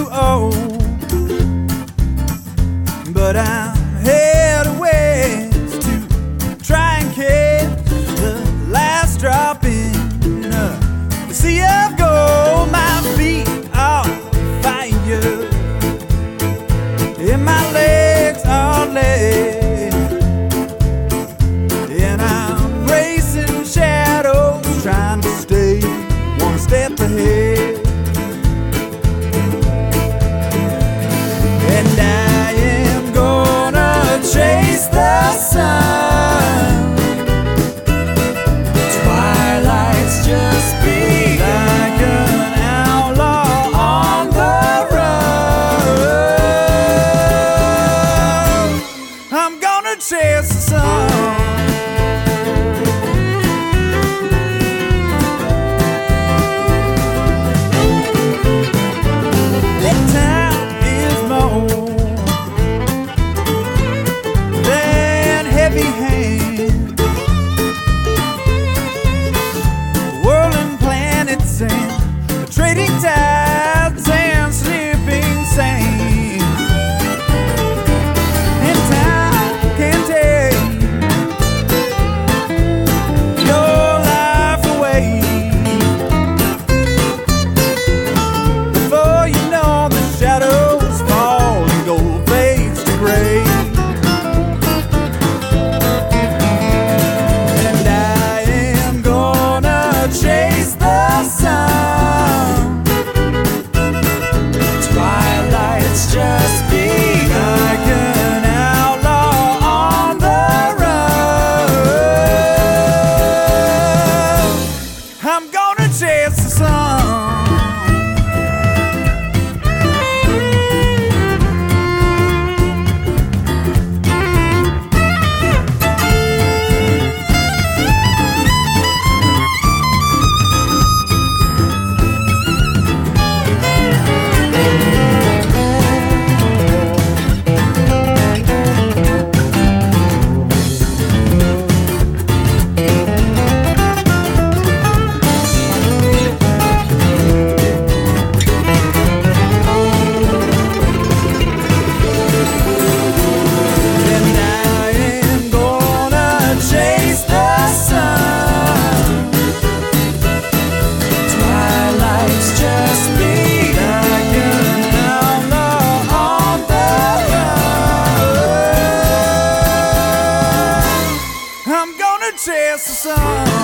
too old, but I'm headed west to try and catch the last drop in the sea of gold. My feet are fire and my legs are lead, and I'm racing shadows trying to stay one step ahead. And I am gonna chase the sun. Twilight's just begun, like an outlaw on the run. I'm gonna chase the sun. Trading tides and slipping sand, and time can take your life away. Before you know, the shadows fall and gold fades to gray. And I am gonna chase the sun. Just be like an outlaw on the run. I'm gonna chase the sun. I'm gonna chase the sun.